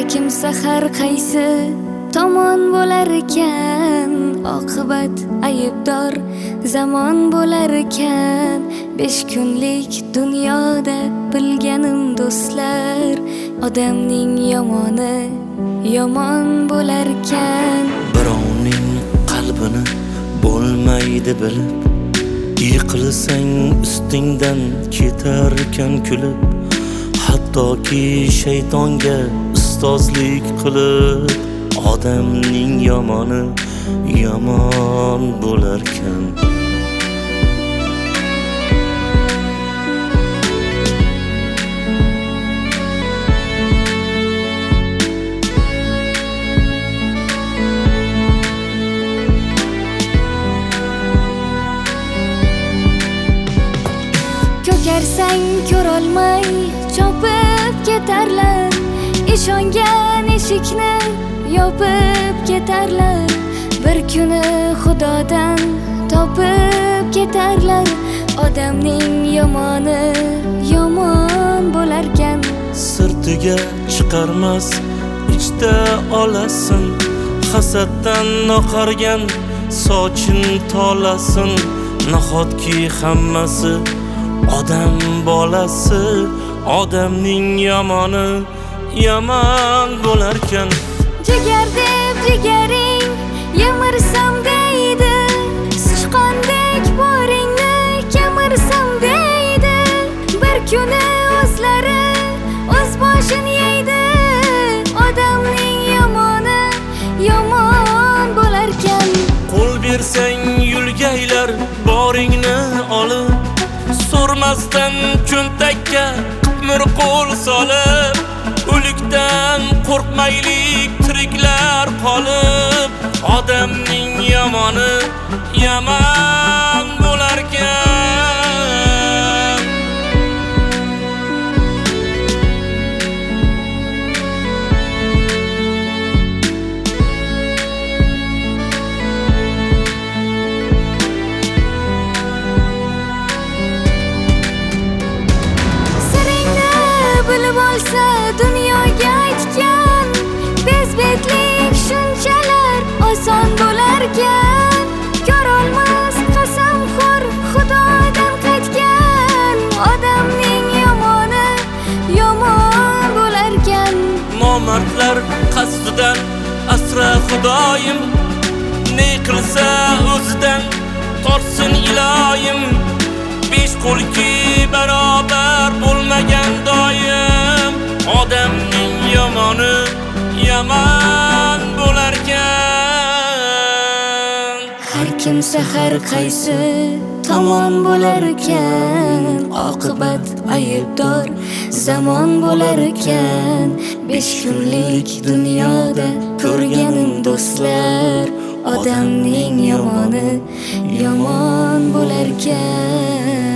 kimsa har qaysi tomon bo'lar ekan, oqibat aybdor zamon bo'lar ekan. 5 kunlik dunyoda bilganim do'stlar, odamning yomoni yomon bo'lar ekan. Birovning qalbini bo'lmaydi bilib, yiqilsang ustingdan ketarkan kulib, hattoki shaytonga ustozlik qilib, odamning yomoni yomon bo'larkan. Ko'karsang ko'rolmay chopib ketarlar, ishongan eshikni yopib ketarlar. Bir kuni Xudodan topib ketarlar, odamning yomoni yomon bo'larkan. Sirtiga chiqarmas ichda olasin, hasaddan oqargan sochin tolasin. Nahotki hammasi odam bolasi, odamning yomoni yomon bo'larkan. Jigar deb jigaring yemirsam deydi, sichqondek boringni kemirsam deydi. Bir kuni o'zlari o'z boshini yeydi, odamning yomoni yomon bo'larkan. Qo'l bersang yulgaylar boringni olib, so'rmasdan cho'ntakka qitmir qo'l solib, o'likdan qo'rqmaylik tiriklar qolib, odamning yomoni yomon bo'larkan. Bilib olsa dunyoga aytgan, bezbetlik shunchalar oson bo'larkan. Ko'rolmas qasamxo'r Xudodan qaytgan, odamning yomoni yomon bo'larkan. Nomardlar qasdidan asra Xudoyim, ne qilsa o'zidan tortsin iloyim. 5 qo'lki barobar bo'lmagan doim, odamning yomoni yomon bo'larkan. Har kimsa har qaysi tomon bo'lar ekan, oqibat aybdor zamon bo'lar ekan. 5 kunlik dunyoda ko'rganim do'stlar, odamning yomoni yomon bo'lar ekan.